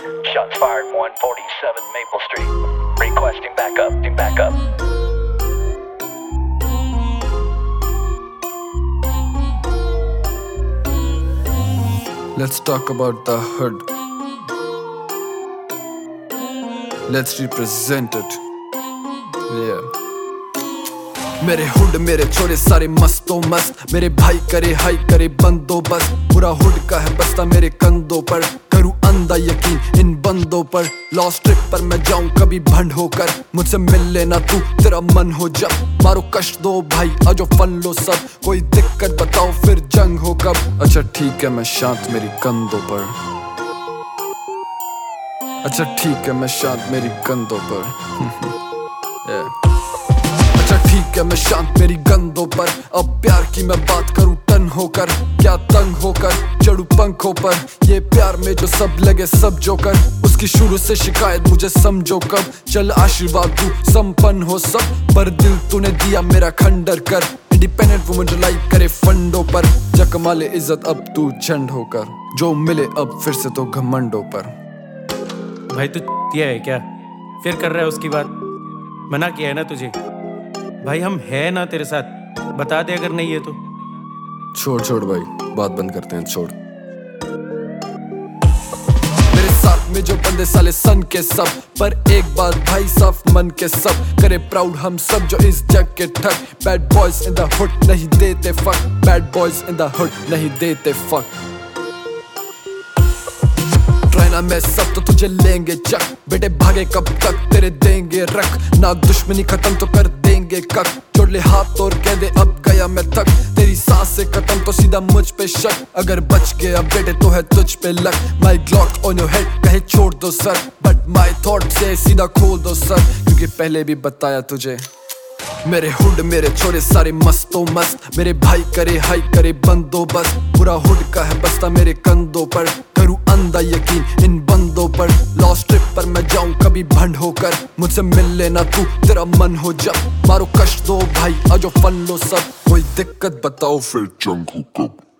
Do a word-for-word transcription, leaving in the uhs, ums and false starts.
Shots fired, one forty-seven Maple Street. Requesting backup, team backup. Let's talk about the hood. Let's represent it. Yeah. मेरे hood मेरे छोरे सारे मस्तो मस्त, मेरे भाई करे हाई करे बंदोबस्त। पूरा हुड का है बस्ता मेरे कंधों पर, करूँ अंधा यकीन इन बंदों पर। लॉस्ट ट्रिप पर मैं जाऊं कभी भंड होकर, मुझसे मिल लेना तू तेरा मन हो जब। मारो कष्ट दो भाई आजो फन लो सब, कोई दिक्कत बताओ फिर जंग हो कब। अच्छा ठीक है मैं शांत मेरी कंधों पर, अच्छा ठीक है मैं शांत मेरी कंधों पर। yeah. अच्छा ठीक है मैं शांत मेरी गंदों पर। अब प्यार की मैं बात करूं टन होकर, क्या तंग होकर चढ़ू पंखों पर। ये प्यार में जो सब लगे सब जोकर, उसकी शुरू से शिकायत मुझे समझो कब। चल आशीर्वाद तू संपन्न हो सब, पर दिल तूने दिया मेरा खंडर कर। इंडिपेंडेंट वुमन जो लाइक करे फंडों पर, जा कमाले इज्जत अब तू झंड होकर। जो मिले अब फिर से तो घमंडों पर। भाई तू दिया है क्या? फिर कर रहा है उसकी बात? मना किया है ना तुझे? भाई हम है ना तेरे साथ, बता दे अगर नहीं है तो। छोड़ छोड़ भाई, बात बंद करते हैं छोड़। मेरे साथ में जो बंदे साले सन के सब, पर एक बात भाई साफ मन के सब। करे प्राउड हम सब जो इस जग के ठग। Bad boys in the hood नहीं देते fuck, bad boys in the hood नहीं देते फक। ना मैं सब तो तुझे लेंगे चक, बेटे भागे कब तक तेरे देंगे रख। ना दुश्मनी खत्म तो कर देंगे कक, जोड़ ले हाथ और कह दे अब गया मैं थक। तेरी सांस से खत्म तो सीधा मुझ पे शक, अगर बच गया बेटे तो है तुझ पे luck. My Glock on your head कहे छोड़ दो सर, बट माई थॉट से सीधा खोल दो सर, क्योंकि पहले भी बताया तुझे। मेरे हुड मेरे छोरे सारे मस्तो मस्त, मेरे भाई करे हाई करे बंदोबस्त। पूरा हुड का है बस्ता मेरे कंधों पर, करूँ अंधा यकीन इन बंदों पर। लॉस्ट ट्रिप पर मैं जाऊं कभी भंड होकर, मुझसे मिल लेना तू तेरा मन हो जब। मारो कष्ट दो भाई आजो फन लो सब, कोई दिक्कत बताओ फिर जंग हो कब।